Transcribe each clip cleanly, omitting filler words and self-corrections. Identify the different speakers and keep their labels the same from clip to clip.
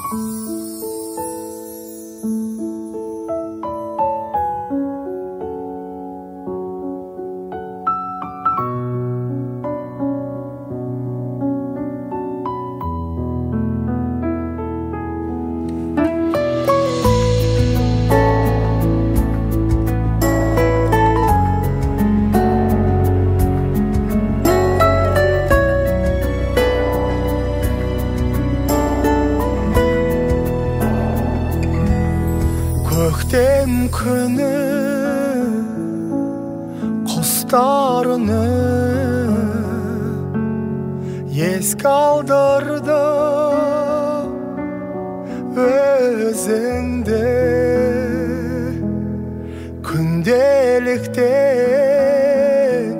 Speaker 1: Көктем күні құстарыны еске алдырды өзіңді күнделіктен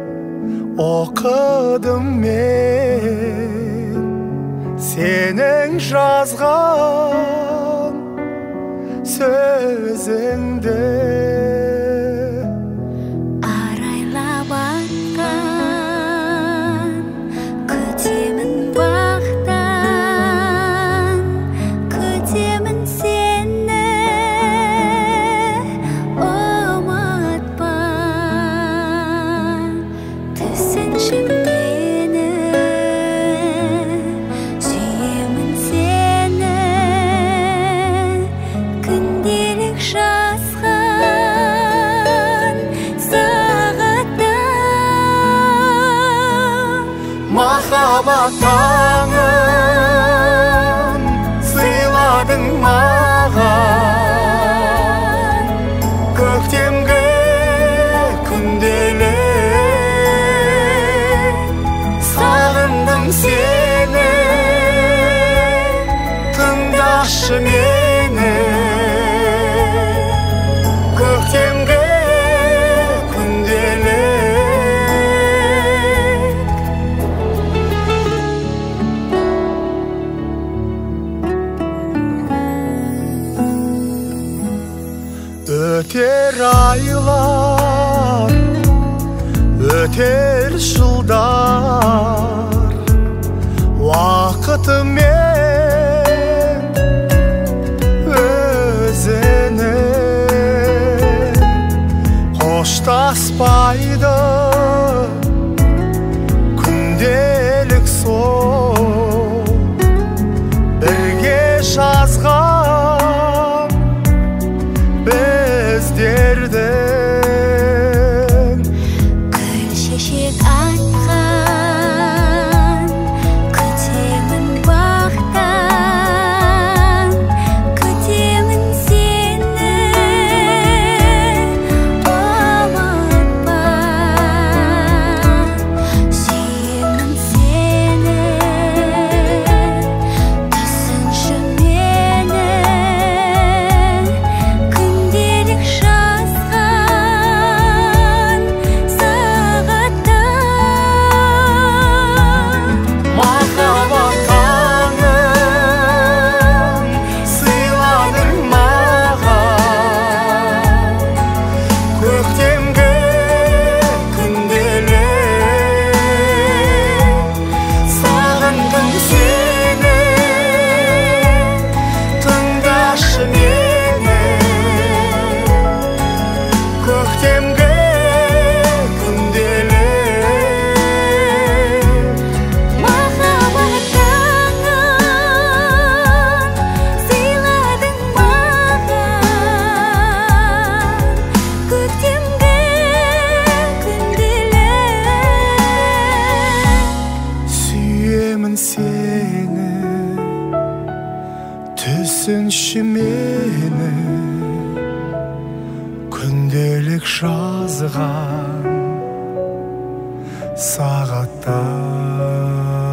Speaker 1: оқыдым мен сенің жазған сөзіңді
Speaker 2: арайлап атқан күтемін бақтан күтемін сені ұмытпа түсінші мені сүйемін сені күнделік жазған сағатта
Speaker 1: махаббат таңын сыйладың маған көктемгі күнделік сағындым сені тыңдашы мені көктемгі күнделік өтер айлар өтер жылдар уақытымен өзінің қоштаспайды күнделік сол бірге жазған біздердің
Speaker 2: гүл шешек атқан күтемін бақтан күтемін сені ұмытпа сүйемін сені түсінші мені күнделік жазған сағатта
Speaker 1: махаббат таңын сыйладың маған көктемгі күнделік сағындым сені тыңдашы мені көктемгі күнделік
Speaker 2: махаббат таңын сыйладың маған көктемгі күнделік
Speaker 1: сүйемін сені түсінші мені күнделік жазған сағатта